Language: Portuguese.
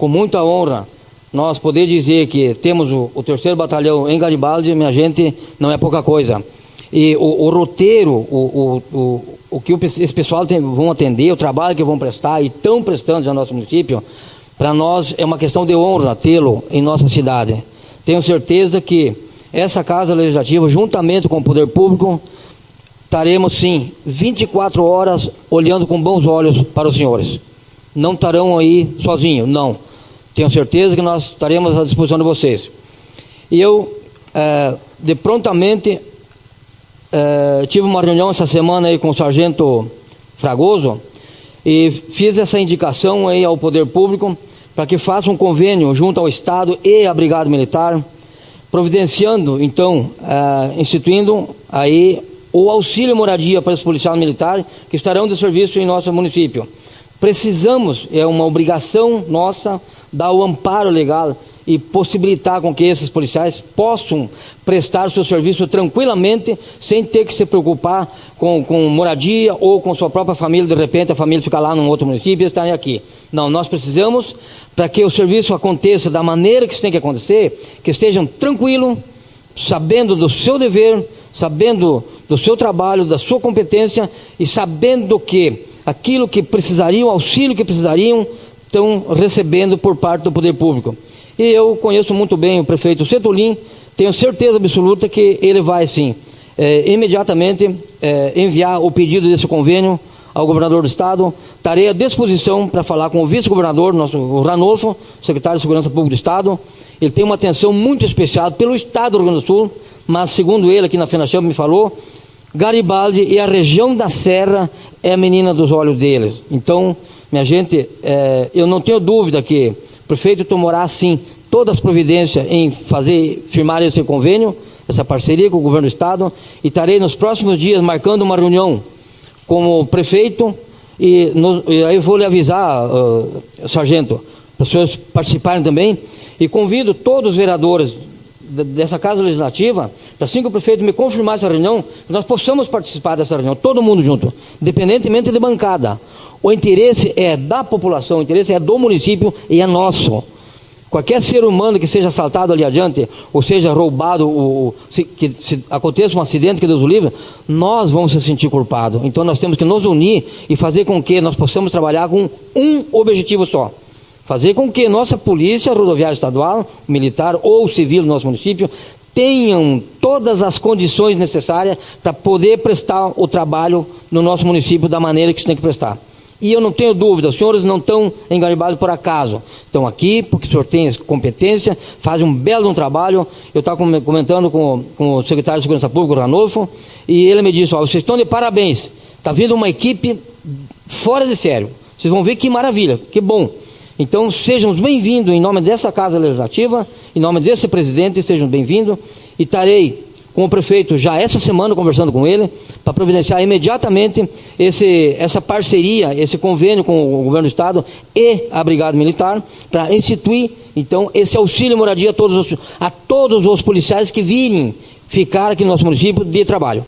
com muita honra, nós poder dizer que temos o 3º Batalhão em Garibaldi, minha gente, não é pouca coisa. E o roteiro, o que esse pessoal vão atender, o trabalho que vão prestar e estão prestando já no nosso município, para nós é uma questão de honra tê-lo em nossa cidade. Tenho certeza que essa Casa Legislativa, juntamente com o Poder Público, estaremos sim 24 horas olhando com bons olhos para os senhores. Não estarão aí sozinhos, não. Tenho certeza que nós estaremos à disposição de vocês. E eu, de prontamente, tive uma reunião essa semana aí com o Sargento Fragoso e fiz essa indicação aí ao Poder Público para que faça um convênio junto ao Estado e à Brigada Militar, providenciando, então, instituindo aí o auxílio moradia para os policiais militares que estarão de serviço em nosso município. Precisamos, é uma obrigação nossa, dar o amparo legal e possibilitar com que esses policiais possam prestar seu serviço tranquilamente, sem ter que se preocupar com moradia ou com sua própria família, de repente a família fica lá num outro município e estarem aqui. Não, nós precisamos, para que o serviço aconteça da maneira que isso tem que acontecer, que estejam tranquilos, sabendo do seu dever, sabendo do seu trabalho, da sua competência e sabendo que aquilo que precisariam, o auxílio que precisariam, estão recebendo por parte do Poder Público. E eu conheço muito bem o prefeito Setulin, tenho certeza absoluta que ele vai sim, imediatamente enviar o pedido desse convênio ao governador do estado. Estarei à disposição para falar com o vice-governador, o Ranolfo, secretário de Segurança Pública do estado. Ele tem uma atenção muito especial pelo estado do Rio Grande do Sul, mas segundo ele aqui na FENACHAMP me falou, Garibaldi e a região da Serra é a menina dos olhos deles. Então, minha gente, eu não tenho dúvida que o prefeito tomará sim todas as providências em firmar esse convênio, essa parceria com o governo do estado, e estarei nos próximos dias marcando uma reunião com o prefeito e aí vou lhe avisar, sargento, para os senhores participarem também, e convido todos os vereadores dessa Casa Legislativa, assim que o prefeito me confirmar essa reunião, que nós possamos participar dessa reunião, todo mundo junto, independentemente de bancada. O interesse é da população, o interesse é do município e é nosso. Qualquer ser humano que seja assaltado ali adiante, ou seja roubado, se aconteça um acidente, que Deus o livre, nós vamos se sentir culpados. Então nós temos que nos unir e fazer com que nós possamos trabalhar com um objetivo só. Fazer com que nossa polícia rodoviária estadual, militar ou civil do nosso município, tenham todas as condições necessárias para poder prestar o trabalho no nosso município da maneira que se tem que prestar. E eu não tenho dúvida, os senhores não estão em Garibaldi por acaso. Estão aqui porque o senhor tem competência, fazem um belo trabalho. Eu estava comentando com o secretário de Segurança Pública, o Ranolfo, e ele me disse, vocês estão de parabéns. Está vindo uma equipe fora de sério. Vocês vão ver que maravilha, que bom. Então sejam bem-vindos em nome dessa Casa Legislativa, em nome desse presidente, sejam bem-vindos. E estarei com o prefeito já essa semana conversando com ele, para providenciar imediatamente essa parceria, esse convênio com o governo do estado e a Brigada Militar, para instituir, então, esse auxílio moradia a todos os policiais que virem ficar aqui no nosso município de trabalho.